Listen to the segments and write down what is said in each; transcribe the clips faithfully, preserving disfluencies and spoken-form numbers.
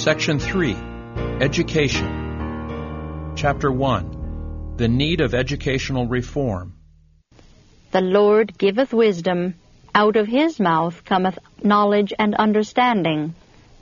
Section three, Education. Chapter one, The Need of Educational Reform. The Lord giveth wisdom, out of his mouth cometh knowledge and understanding.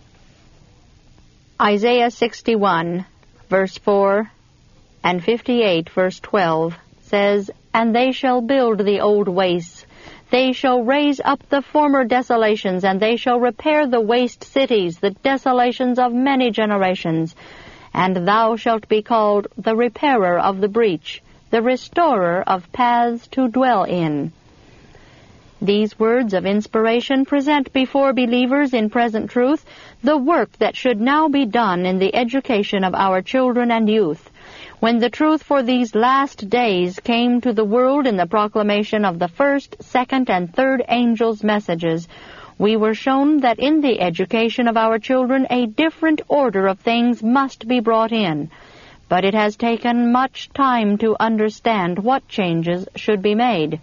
Isaiah sixty-one, verse four, and fifty-eight, verse twelve, says, And they shall build the old wastes. They shall raise up the former desolations, and they shall repair the waste cities, the desolations of many generations. And thou shalt be called the repairer of the breach, the restorer of paths to dwell in. These words of inspiration present before believers in present truth the work that should now be done in the education of our children and youth. When the truth for these last days came to the world in the proclamation of the first, second, and third angels' messages, we were shown that in the education of our children a different order of things must be brought in. But it has taken much time to understand what changes should be made.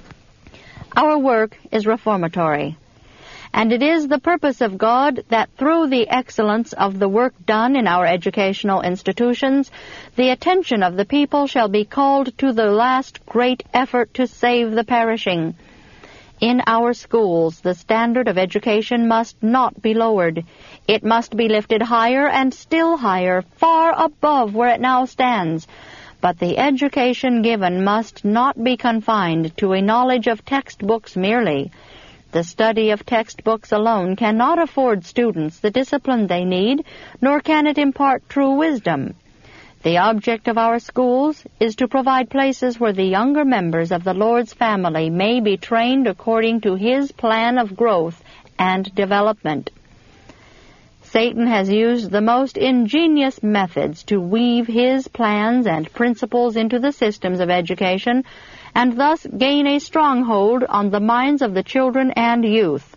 Our work is reformatory, and it is the purpose of God that through the excellence of the work done in our educational institutions, the attention of the people shall be called to the last great effort to save the perishing. In our schools, the standard of education must not be lowered. It must be lifted higher and still higher, far above where it now stands. But the education given must not be confined to a knowledge of textbooks merely. The study of textbooks alone cannot afford students the discipline they need, nor can it impart true wisdom. The object of our schools is to provide places where the younger members of the Lord's family may be trained according to His plan of growth and development. Satan has used the most ingenious methods to weave his plans and principles into the systems of education, and thus gain a stronghold on the minds of the children and youth.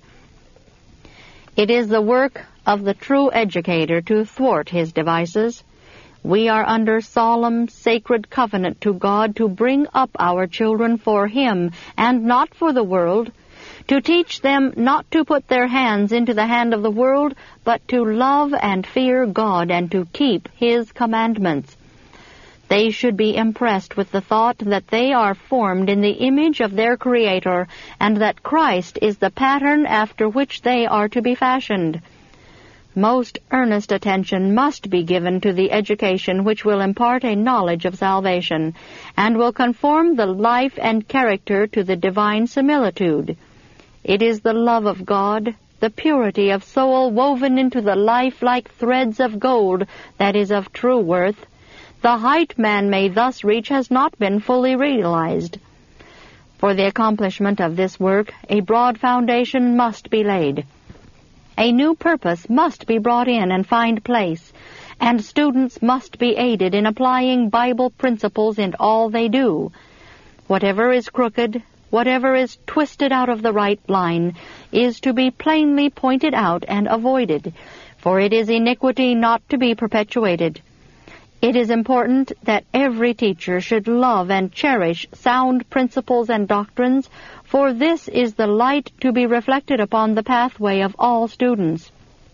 It is the work of the true educator to thwart his devices. We are under solemn, sacred covenant to God to bring up our children for Him and not for the world, to teach them not to put their hands into the hand of the world, but to love and fear God and to keep His commandments. They should be impressed with the thought that they are formed in the image of their Creator, and that Christ is the pattern after which they are to be fashioned. Most earnest attention must be given to the education which will impart a knowledge of salvation, and will conform the life and character to the divine similitude. It is the love of God, the purity of soul woven into the life like threads of gold, that is of true worth. The height man may thus reach has not been fully realized. For the accomplishment of this work, a broad foundation must be laid. A new purpose must be brought in and find place, and students must be aided in applying Bible principles in all they do. Whatever is crooked, whatever is twisted out of the right line, is to be plainly pointed out and avoided, for it is iniquity not to be perpetuated. It is important that every teacher should love and cherish sound principles and doctrines, for this is the light to be reflected upon the pathway of all students.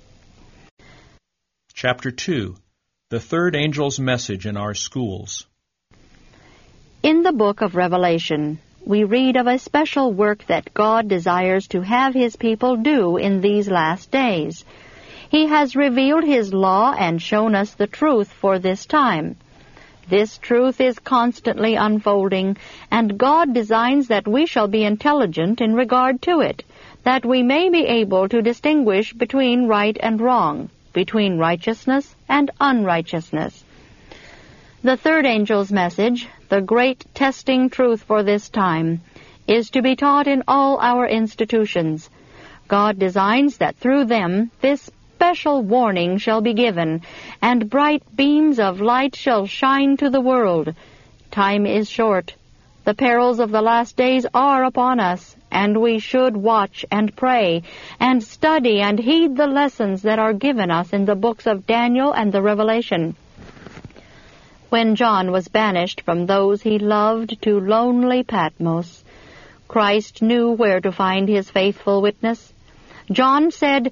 Chapter two, The Third Angel's Message in Our Schools. In the book of Revelation, we read of a special work that God desires to have His people do in these last days. He has revealed His law and shown us the truth for this time. This truth is constantly unfolding, and God designs that we shall be intelligent in regard to it, that we may be able to distinguish between right and wrong, between righteousness and unrighteousness. The third angel's message, the great testing truth for this time, is to be taught in all our institutions. God designs that through them this special warning shall be given, and bright beams of light shall shine to the world. Time is short. The perils of the last days are upon us, and we should watch and pray, and study and heed the lessons that are given us in the books of Daniel and the Revelation. When John was banished from those he loved to lonely Patmos, Christ knew where to find his faithful witness. John said,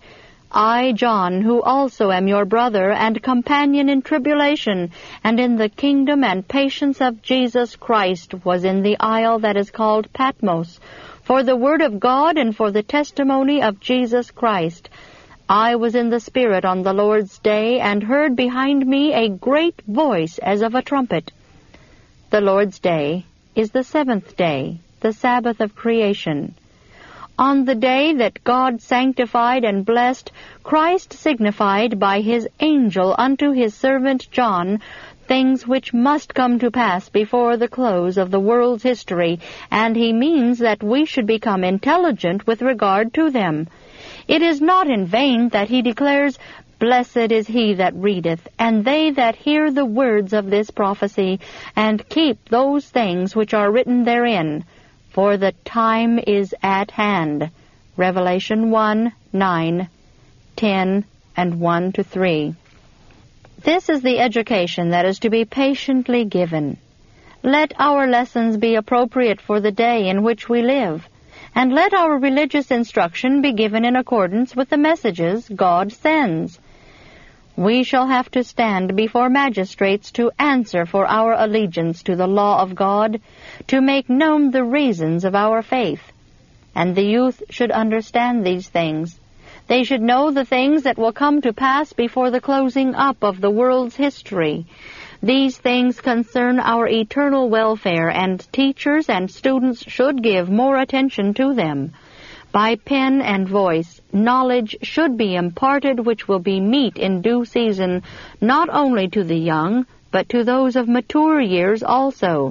I, John, who also am your brother and companion in tribulation and in the kingdom and patience of Jesus Christ, was in the isle that is called Patmos, for the word of God and for the testimony of Jesus Christ. I was in the Spirit on the Lord's day, and heard behind me a great voice as of a trumpet. The Lord's day is the seventh day, the Sabbath of creation. On the day that God sanctified and blessed, Christ signified by his angel unto his servant John things which must come to pass before the close of the world's history, and he means that we should become intelligent with regard to them. It is not in vain that he declares, Blessed is he that readeth, and they that hear the words of this prophecy, and keep those things which are written therein, for the time is at hand. Revelation one, nine, ten, and one to three. This is the education that is to be patiently given. Let our lessons be appropriate for the day in which we live, and let our religious instruction be given in accordance with the messages God sends. We shall have to stand before magistrates to answer for our allegiance to the law of God, to make known the reasons of our faith. And the youth should understand these things. They should know the things that will come to pass before the closing up of the world's history. These things concern our eternal welfare, and teachers and students should give more attention to them. By pen and voice, knowledge should be imparted which will be meet in due season, not only to the young, but to those of mature years also.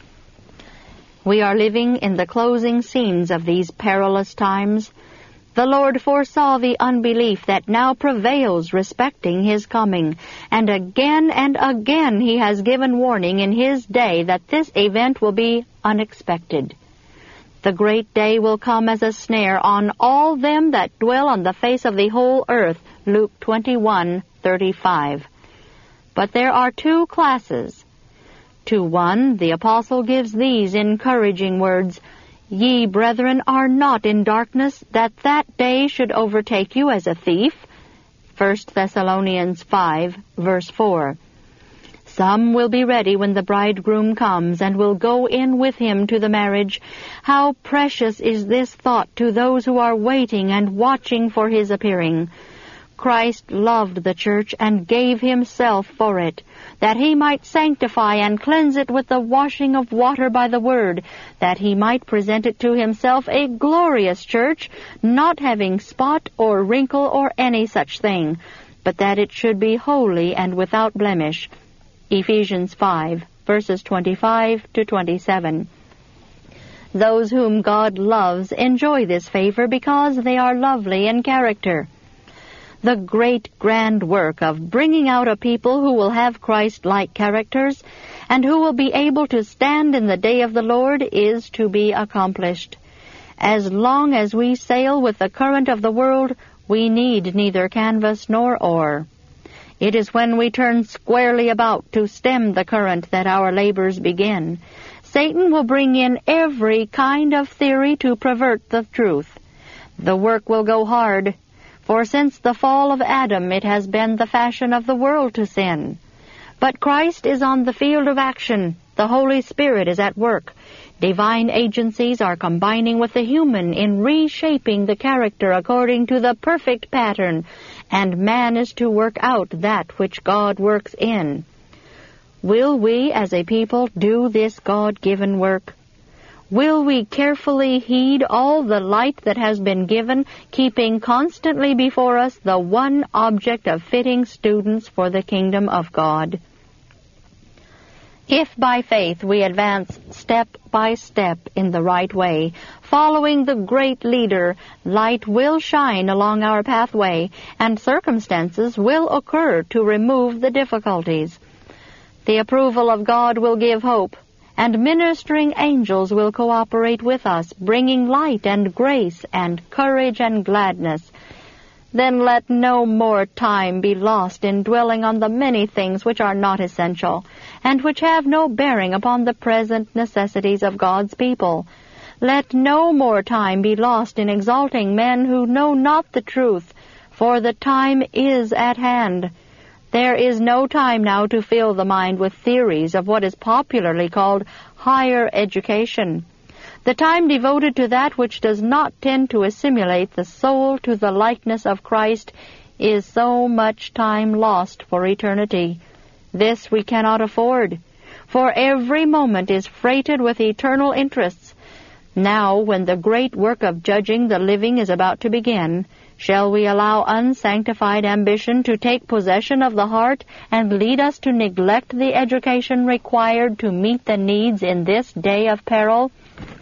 We are living in the closing scenes of these perilous times. The Lord foresaw the unbelief that now prevails respecting his coming, and again and again he has given warning in his day that this event will be unexpected. The great day will come as a snare on all them that dwell on the face of the whole earth, Luke twenty-one thirty-five. But there are two classes. To one, the apostle gives these encouraging words, Ye, brethren, are not in darkness, that that day should overtake you as a thief. First Thessalonians five, verse four. Some will be ready when the bridegroom comes, and will go in with him to the marriage. How precious is this thought to those who are waiting and watching for his appearing. Christ loved the church and gave himself for it, that he might sanctify and cleanse it with the washing of water by the word, that he might present it to himself a glorious church, not having spot or wrinkle or any such thing, but that it should be holy and without blemish. Ephesians five, verses twenty-five to twenty-seven. Those whom God loves enjoy this favor because they are lovely in character. The great grand work of bringing out a people who will have Christ-like characters and who will be able to stand in the day of the Lord is to be accomplished. As long as we sail with the current of the world, we need neither canvas nor oar. It is when we turn squarely about to stem the current that our labors begin. Satan will bring in every kind of theory to pervert the truth. The work will go hard, for since the fall of Adam it has been the fashion of the world to sin. But Christ is on the field of action. The Holy Spirit is at work. Divine agencies are combining with the human in reshaping the character according to the perfect pattern, and man is to work out that which God works in. Will we, as a people, do this God-given work? Will we carefully heed all the light that has been given, keeping constantly before us the one object of fitting students for the kingdom of God? If by faith we advance step by step in the right way, following the great leader, light will shine along our pathway, and circumstances will occur to remove the difficulties. The approval of God will give hope, and ministering angels will cooperate with us, bringing light and grace and courage and gladness. Then let no more time be lost in dwelling on the many things which are not essential, and which have no bearing upon the present necessities of God's people. Let no more time be lost in exalting men who know not the truth, for the time is at hand. There is no time now to fill the mind with theories of what is popularly called higher education. The time devoted to that which does not tend to assimilate the soul to the likeness of Christ is so much time lost for eternity. This we cannot afford, for every moment is freighted with eternal interests. Now, when the great work of judging the living is about to begin, shall we allow unsanctified ambition to take possession of the heart and lead us to neglect the education required to meet the needs in this day of peril?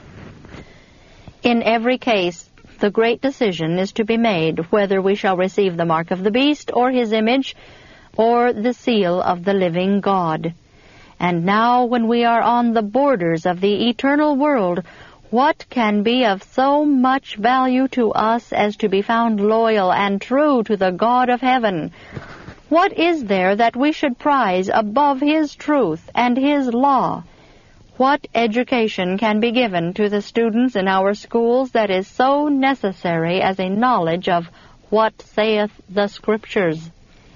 In every case, the great decision is to be made whether we shall receive the mark of the beast or his image or the seal of the living God. And now, when we are on the borders of the eternal world, what can be of so much value to us as to be found loyal and true to the God of heaven? What is there that we should prize above His truth and His law? What education can be given to the students in our schools that is so necessary as a knowledge of what saith the Scriptures?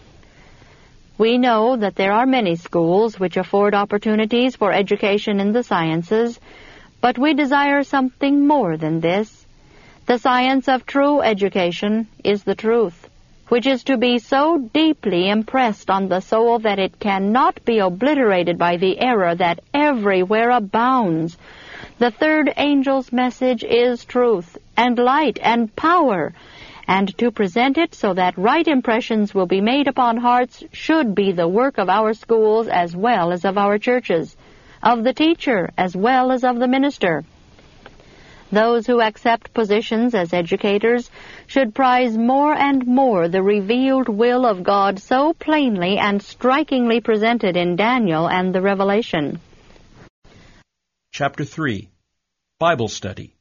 We know that there are many schools which afford opportunities for education in the sciences, but we desire something more than this. The science of true education is the truth, which is to be so deeply impressed on the soul that it cannot be obliterated by the error that everywhere abounds. The third angel's message is truth and light and power, and to present it so that right impressions will be made upon hearts should be the work of our schools as well as of our churches, of the teacher as well as of the minister. Those who accept positions as educators should prize more and more the revealed will of God so plainly and strikingly presented in Daniel and the Revelation. Chapter three. Bible Study.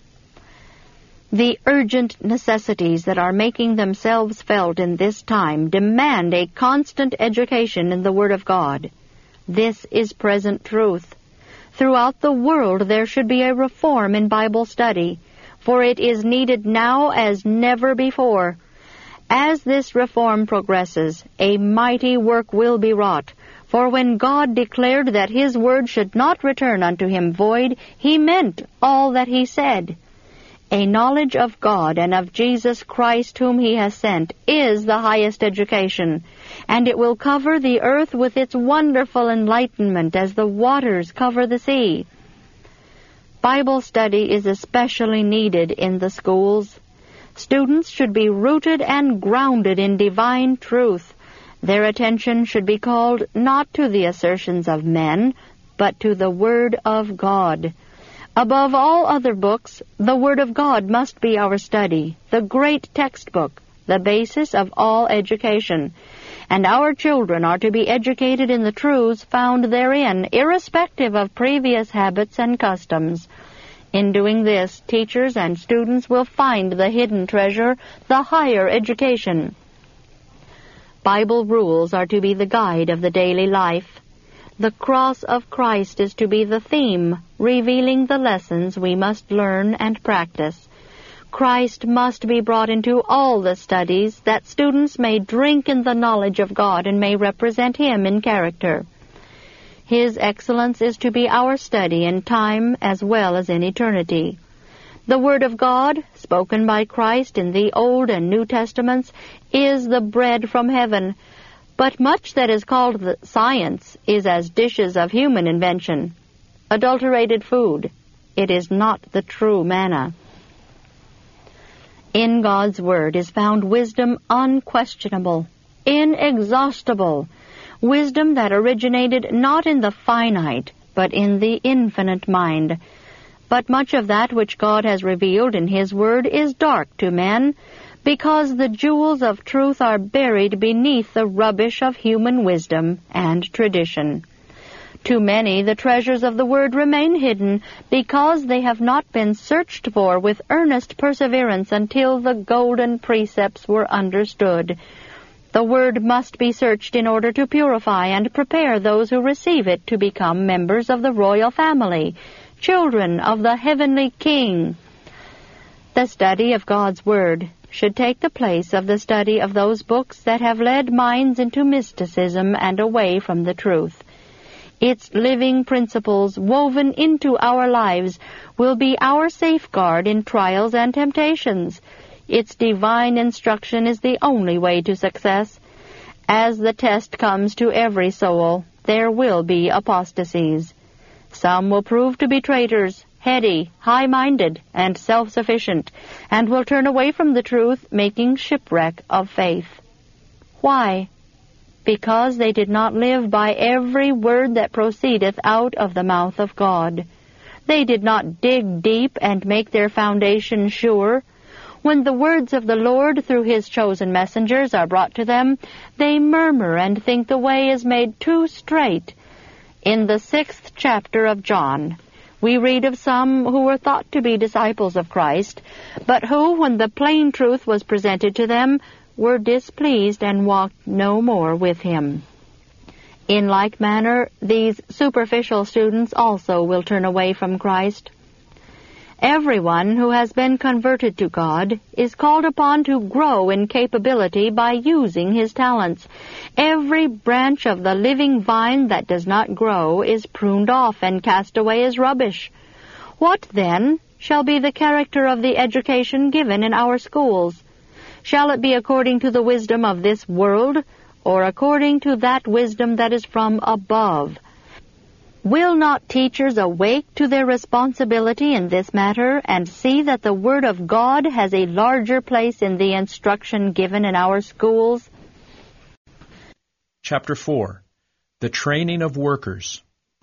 The urgent necessities that are making themselves felt in this time demand a constant education in the Word of God. This is present truth. Throughout the world there should be a reform in Bible study, for it is needed now as never before. As this reform progresses, a mighty work will be wrought, for when God declared that His word should not return unto Him void, He meant all that He said. A knowledge of God and of Jesus Christ whom He has sent is the highest education, and it will cover the earth with its wonderful enlightenment as the waters cover the sea. Bible study is especially needed in the schools. Students should be rooted and grounded in divine truth. Their attention should be called not to the assertions of men, but to the Word of God. Above all other books, the Word of God must be our study, the great textbook, the basis of all education. And our children are to be educated in the truths found therein, irrespective of previous habits and customs. In doing this, teachers and students will find the hidden treasure, the higher education. Bible rules are to be the guide of the daily life. The cross of Christ is to be the theme, revealing the lessons we must learn and practice. Christ must be brought into all the studies, that students may drink in the knowledge of God and may represent Him in character. His excellence is to be our study in time as well as in eternity. The Word of God, spoken by Christ in the Old and New Testaments, is the bread from heaven, but much that is called the science is as dishes of human invention, adulterated food. It is not the true manna. In God's Word is found wisdom unquestionable, inexhaustible, wisdom that originated not in the finite, but in the infinite mind. But much of that which God has revealed in His Word is dark to men, because the jewels of truth are buried beneath the rubbish of human wisdom and tradition. To many the treasures of the Word remain hidden, because they have not been searched for with earnest perseverance until the golden precepts were understood. The Word must be searched in order to purify and prepare those who receive it to become members of the royal family, children of the heavenly King. The study of God's Word should take the place of the study of those books that have led minds into mysticism and away from the truth. Its living principles woven into our lives will be our safeguard in trials and temptations. Its divine instruction is the only way to success. As the test comes to every soul, there will be apostasies. Some will prove to be traitors, heady, high-minded, and self-sufficient, and will turn away from the truth, making shipwreck of faith. Why? Because they did not live by every word that proceedeth out of the mouth of God. They did not dig deep and make their foundation sure. When the words of the Lord through His chosen messengers are brought to them, they murmur and think the way is made too straight. In the sixth chapter of John, we read of some who were thought to be disciples of Christ, but who, when the plain truth was presented to them, were displeased and walked no more with Him. In like manner, these superficial students also will turn away from Christ. Everyone who has been converted to God is called upon to grow in capability by using his talents. Every branch of the living vine that does not grow is pruned off and cast away as rubbish. What, then, shall be the character of the education given in our schools? Shall it be according to the wisdom of this world, or according to that wisdom that is from above? Will not teachers awake to their responsibility in this matter and see that the Word of God has a larger place in the instruction given in our schools? Chapter four. The Training of Workers.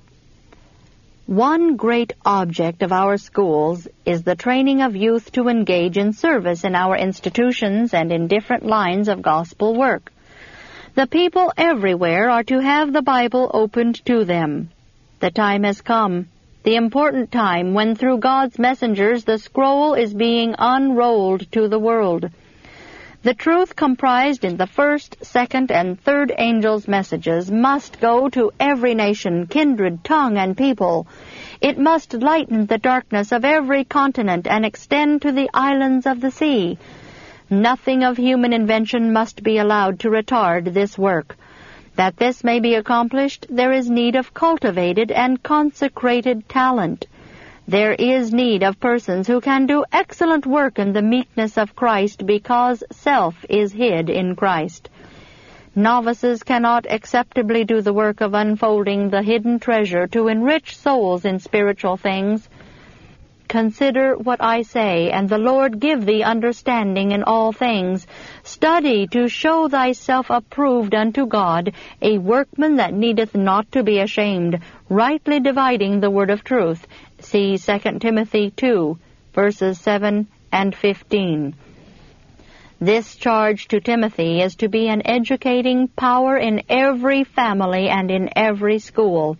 One great object of our schools is the training of youth to engage in service in our institutions and in different lines of gospel work. The people everywhere are to have the Bible opened to them. The time has come, the important time when through God's messengers the scroll is being unrolled to the world. The truth comprised in the first, second, and third angels' messages must go to every nation, kindred, tongue, and people. It must lighten the darkness of every continent and extend to the islands of the sea. Nothing of human invention must be allowed to retard this work. That this may be accomplished, there is need of cultivated and consecrated talent. There is need of persons who can do excellent work in the meekness of Christ because self is hid in Christ. Novices cannot acceptably do the work of unfolding the hidden treasure to enrich souls in spiritual things. Consider what I say, and the Lord give thee understanding in all things. Study to show thyself approved unto God, a workman that needeth not to be ashamed, rightly dividing the word of truth. See Second Timothy two, verses seven and fifteen. This charge to Timothy is to be an educating power in every family and in every school.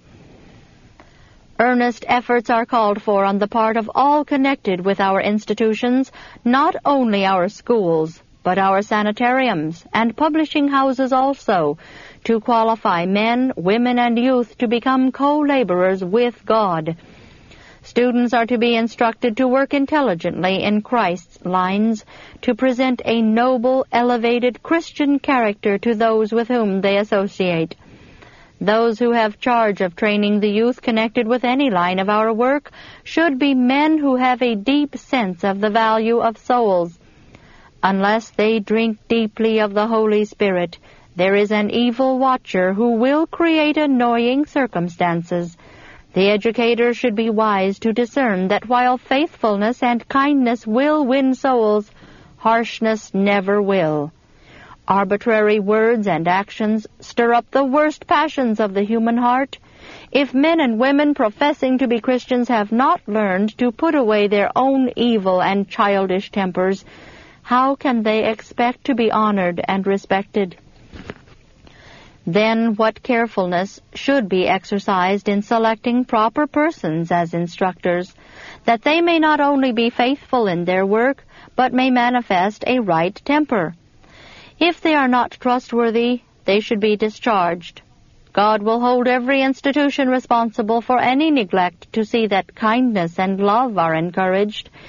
Earnest efforts are called for on the part of all connected with our institutions, not only our schools, but our sanitariums and publishing houses also, to qualify men, women, and youth to become co-laborers with God. Students are to be instructed to work intelligently in Christ's lines, to present a noble, elevated Christian character to those with whom they associate. Those who have charge of training the youth connected with any line of our work should be men who have a deep sense of the value of souls. Unless they drink deeply of the Holy Spirit, there is an evil watcher who will create annoying circumstances. The educator should be wise to discern that while faithfulness and kindness will win souls, harshness never will. Arbitrary words and actions stir up the worst passions of the human heart. If men and women professing to be Christians have not learned to put away their own evil and childish tempers, how can they expect to be honored and respected? Then what carefulness should be exercised in selecting proper persons as instructors, that they may not only be faithful in their work, but may manifest a right temper. If they are not trustworthy, they should be discharged. God will hold every institution responsible for any neglect to see that kindness and love are encouraged.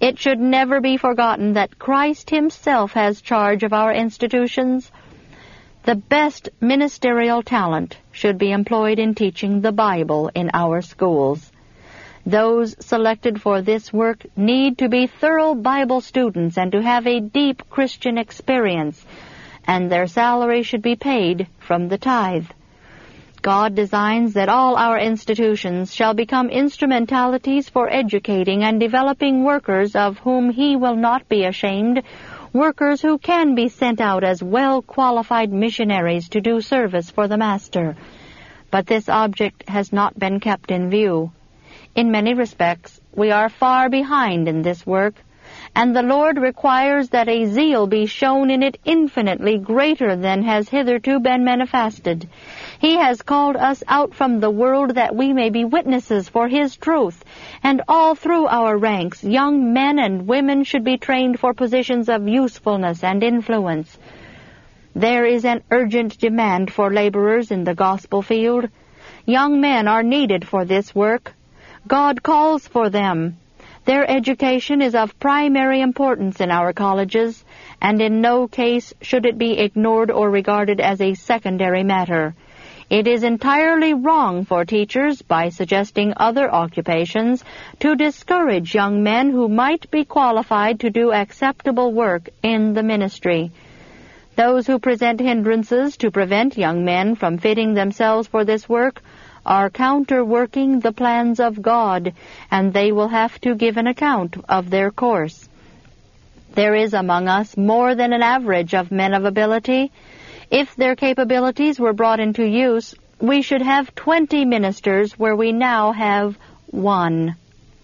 It should never be forgotten that Christ Himself has charge of our institutions. The best ministerial talent should be employed in teaching the Bible in our schools. Those selected for this work need to be thorough Bible students and to have a deep Christian experience, and their salary should be paid from the tithe. God designs that all our institutions shall become instrumentalities for educating and developing workers of whom He will not be ashamed, workers who can be sent out as well-qualified missionaries to do service for the Master. But this object has not been kept in view. In many respects, we are far behind in this work, and the Lord requires that a zeal be shown in it infinitely greater than has hitherto been manifested. He has called us out from the world that we may be witnesses for His truth, and all through our ranks, young men and women should be trained for positions of usefulness and influence. There is an urgent demand for laborers in the gospel field. Young men are needed for this work. God calls for them. Their education is of primary importance in our colleges, and in no case should it be ignored or regarded as a secondary matter. It is entirely wrong for teachers, by suggesting other occupations, to discourage young men who might be qualified to do acceptable work in the ministry. Those who present hindrances to prevent young men from fitting themselves for this work are counterworking the plans of God, and they will have to give an account of their course. There is among us more than an average of men of ability. If their capabilities were brought into use, we should have twenty ministers where we now have one.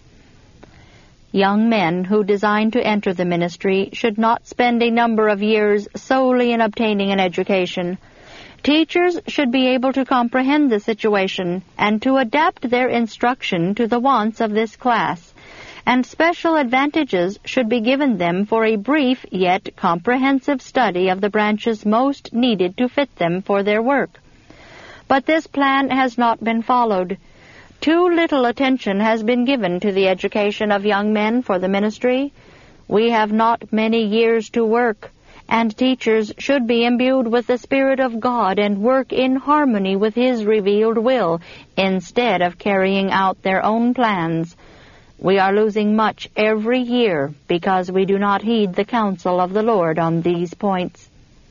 Young men who design to enter the ministry should not spend a number of years solely in obtaining an education. Teachers should be able to comprehend the situation and to adapt their instruction to the wants of this class, and special advantages should be given them for a brief yet comprehensive study of the branches most needed to fit them for their work. But this plan has not been followed. Too little attention has been given to the education of young men for the ministry. We have not many years to work, and teachers should be imbued with the Spirit of God and work in harmony with His revealed will, instead of carrying out their own plans. We are losing much every year because we do not heed the counsel of the Lord on these points.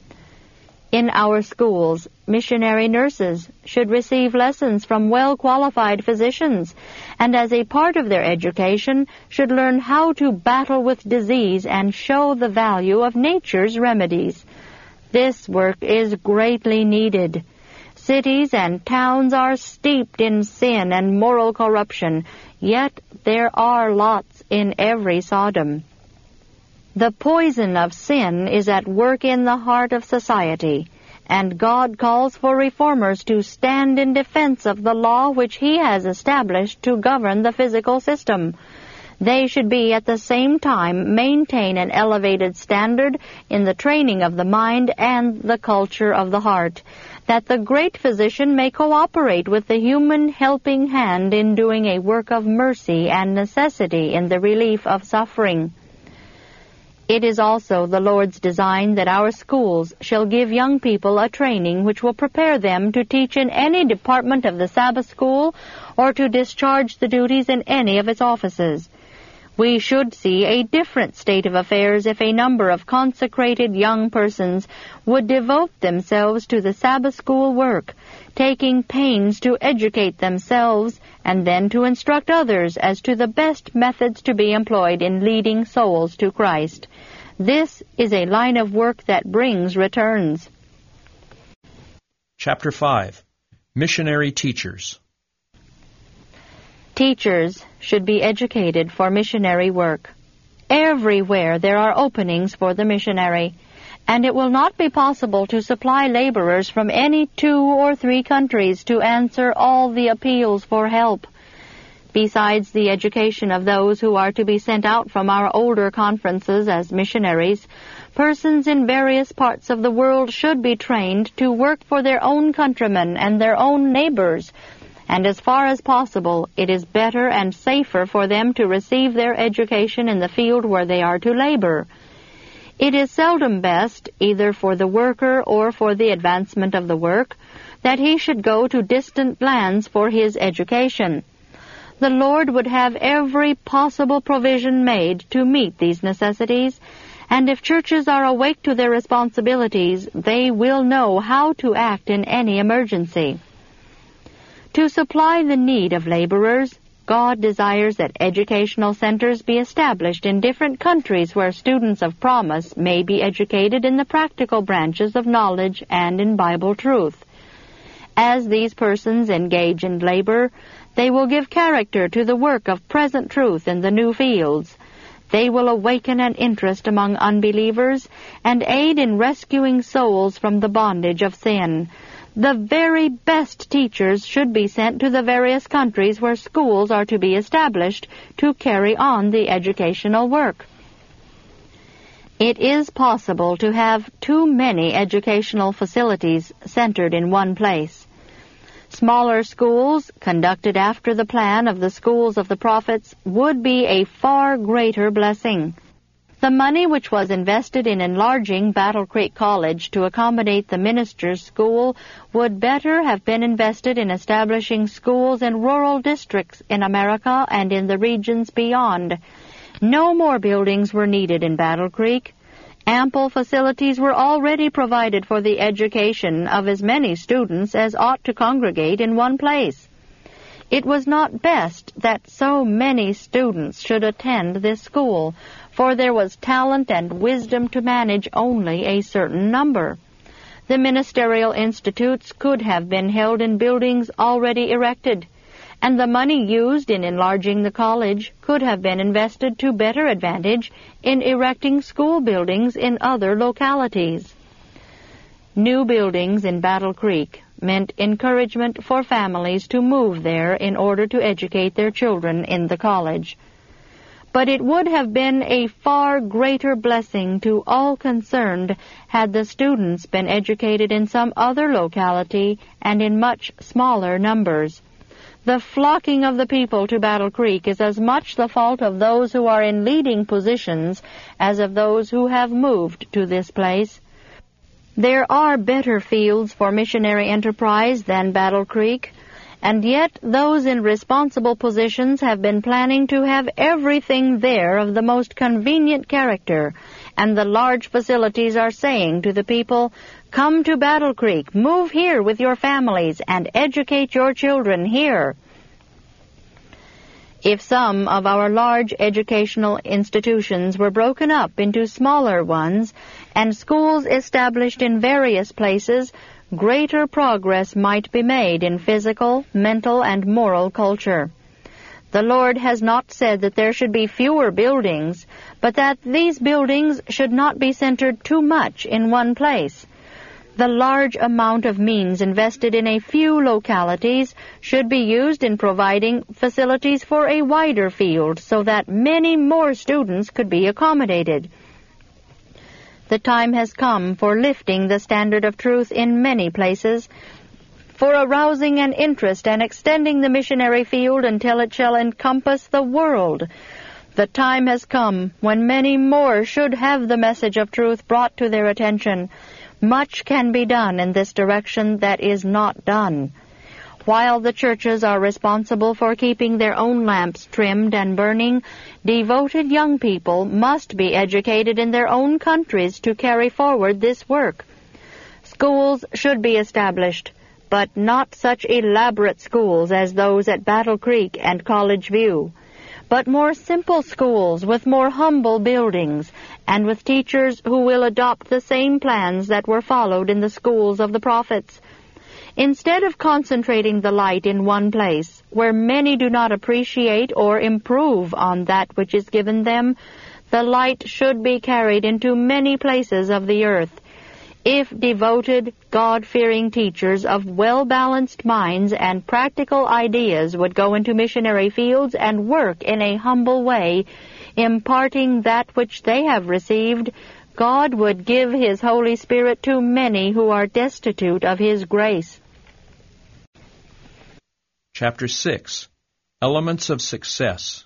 In our schools, missionary nurses should receive lessons from well-qualified physicians, and as a part of their education should learn how to battle with disease and show the value of nature's remedies. This work is greatly needed. Cities and towns are steeped in sin and moral corruption, yet there are lots in every Sodom. The poison of sin is at work in the heart of society, and God calls for reformers to stand in defense of the law which He has established to govern the physical system. They should be at the same time maintain an elevated standard in the training of the mind and the culture of the heart, that the great physician may cooperate with the human helping hand in doing a work of mercy and necessity in the relief of suffering. It is also the Lord's design that our schools shall give young people a training which will prepare them to teach in any department of the Sabbath school or to discharge the duties in any of its offices. We should see a different state of affairs if a number of consecrated young persons would devote themselves to the Sabbath school work, taking pains to educate themselves and then to instruct others as to the best methods to be employed in leading souls to Christ. This is a line of work that brings returns. Chapter five. Missionary Teachers. Teachers should be educated for missionary work. Everywhere there are openings for the missionary, and it will not be possible to supply laborers from any two or three countries to answer all the appeals for help. Besides the education of those who are to be sent out from our older conferences as missionaries, persons in various parts of the world should be trained to work for their own countrymen and their own neighbors, and as far as possible, it is better and safer for them to receive their education in the field where they are to labor. It is seldom best, either for the worker or for the advancement of the work, that he should go to distant lands for his education. The Lord would have every possible provision made to meet these necessities, and if churches are awake to their responsibilities, they will know how to act in any emergency. To supply the need of laborers, God desires that educational centers be established in different countries where students of promise may be educated in the practical branches of knowledge and in Bible truth. As these persons engage in labor, they will give character to the work of present truth in the new fields. They will awaken an interest among unbelievers and aid in rescuing souls from the bondage of sin. The very best teachers should be sent to the various countries where schools are to be established to carry on the educational work. It is possible to have too many educational facilities centered in one place. Smaller schools, conducted after the plan of the schools of the prophets, would be a far greater blessing. The money which was invested in enlarging Battle Creek College to accommodate the ministers' school would better have been invested in establishing schools in rural districts in America and in the regions beyond. No more buildings were needed in Battle Creek. Ample facilities were already provided for the education of as many students as ought to congregate in one place. It was not best that so many students should attend this school, for there was talent and wisdom to manage only a certain number. The ministerial institutes could have been held in buildings already erected, and the money used in enlarging the college could have been invested to better advantage in erecting school buildings in other localities. New buildings in Battle Creek meant encouragement for families to move there in order to educate their children in the college. But it would have been a far greater blessing to all concerned had the students been educated in some other locality and in much smaller numbers. The flocking of the people to Battle Creek is as much the fault of those who are in leading positions as of those who have moved to this place. There are better fields for missionary enterprise than Battle Creek, and yet those in responsible positions have been planning to have everything there of the most convenient character, and the large facilities are saying to the people, "Come to Battle Creek, move here with your families, and educate your children here." If some of our large educational institutions were broken up into smaller ones and schools established in various places, greater progress might be made in physical, mental, and moral culture. The Lord has not said that there should be fewer buildings, but that these buildings should not be centered too much in one place. The large amount of means invested in a few localities should be used in providing facilities for a wider field so that many more students could be accommodated. The time has come for lifting the standard of truth in many places, for arousing an interest and extending the missionary field until it shall encompass the world. The time has come when many more should have the message of truth brought to their attention. Much can be done in this direction that is not done. While the churches are responsible for keeping their own lamps trimmed and burning, devoted young people must be educated in their own countries to carry forward this work. Schools should be established, but not such elaborate schools as those at Battle Creek and College View, but more simple schools with more humble buildings, and with teachers who will adopt the same plans that were followed in the schools of the prophets. Instead of concentrating the light in one place, where many do not appreciate or improve on that which is given them, the light should be carried into many places of the earth. If devoted, God-fearing teachers of well-balanced minds and practical ideas would go into missionary fields and work in a humble way, imparting that which they have received, God would give His Holy Spirit to many who are destitute of His grace. Chapter six. Elements of Success.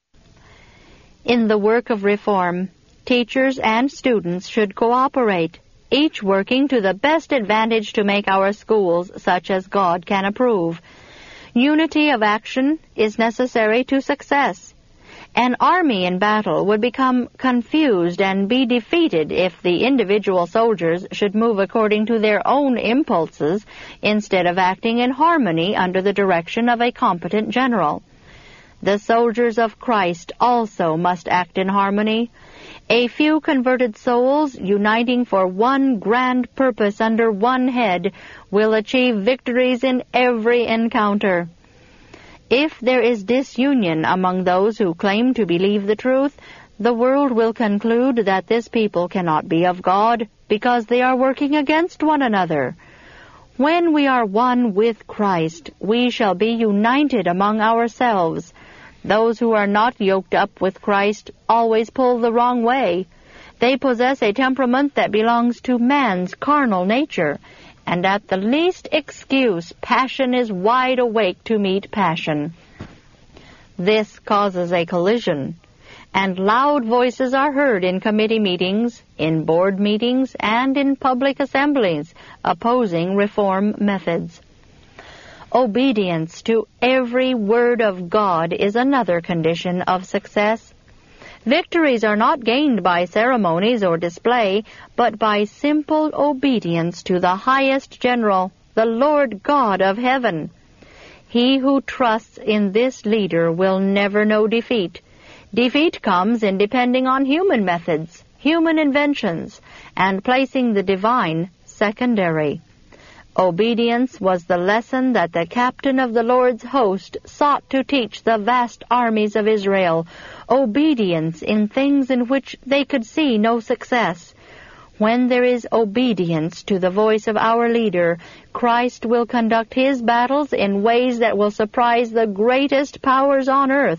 In the work of reform, teachers and students should cooperate, each working to the best advantage to make our schools such as God can approve. Unity of action is necessary to success. An army in battle would become confused and be defeated if the individual soldiers should move according to their own impulses instead of acting in harmony under the direction of a competent general. The soldiers of Christ also must act in harmony. A few converted souls uniting for one grand purpose under one head will achieve victories in every encounter. If there is disunion among those who claim to believe the truth, the world will conclude that this people cannot be of God because they are working against one another. When we are one with Christ, we shall be united among ourselves. Those who are not yoked up with Christ always pull the wrong way. They possess a temperament that belongs to man's carnal nature, and at the least excuse, passion is wide awake to meet passion. This causes a collision, and loud voices are heard in committee meetings, in board meetings, and in public assemblies, opposing reform methods. Obedience to every word of God is another condition of success. Victories are not gained by ceremonies or display, but by simple obedience to the highest general, the Lord God of heaven. He who trusts in this leader will never know defeat. Defeat comes in depending on human methods, human inventions, and placing the divine secondary. Obedience was the lesson that the captain of the Lord's host sought to teach the vast armies of Israel. Obedience in things in which they could see no success. When there is obedience to the voice of our leader, Christ will conduct his battles in ways that will surprise the greatest powers on earth.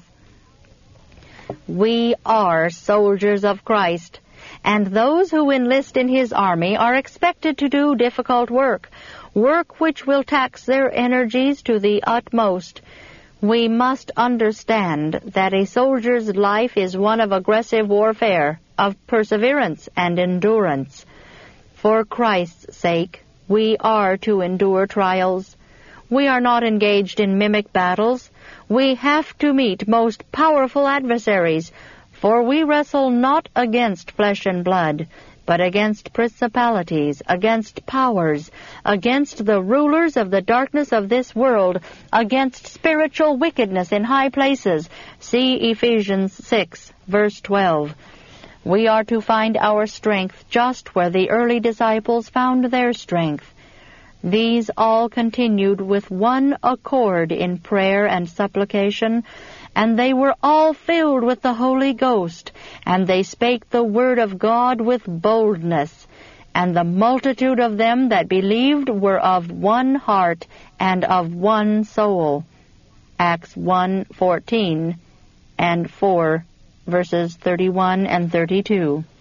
We are soldiers of Christ, and those who enlist in his army are expected to do difficult work, work which will tax their energies to the utmost. We must understand that a soldier's life is one of aggressive warfare, of perseverance and endurance. For Christ's sake, we are to endure trials. We are not engaged in mimic battles. We have to meet most powerful adversaries, for we wrestle not against flesh and blood, but against principalities, against powers, against the rulers of the darkness of this world, against spiritual wickedness in high places. See Ephesians six, verse twelve. We are to find our strength just where the early disciples found their strength. These all continued with one accord in prayer and supplication, and they were all filled with the Holy Ghost, and they spake the word of God with boldness. And the multitude of them that believed were of one heart and of one soul. Acts one fourteen and four, verses thirty-one and thirty-two.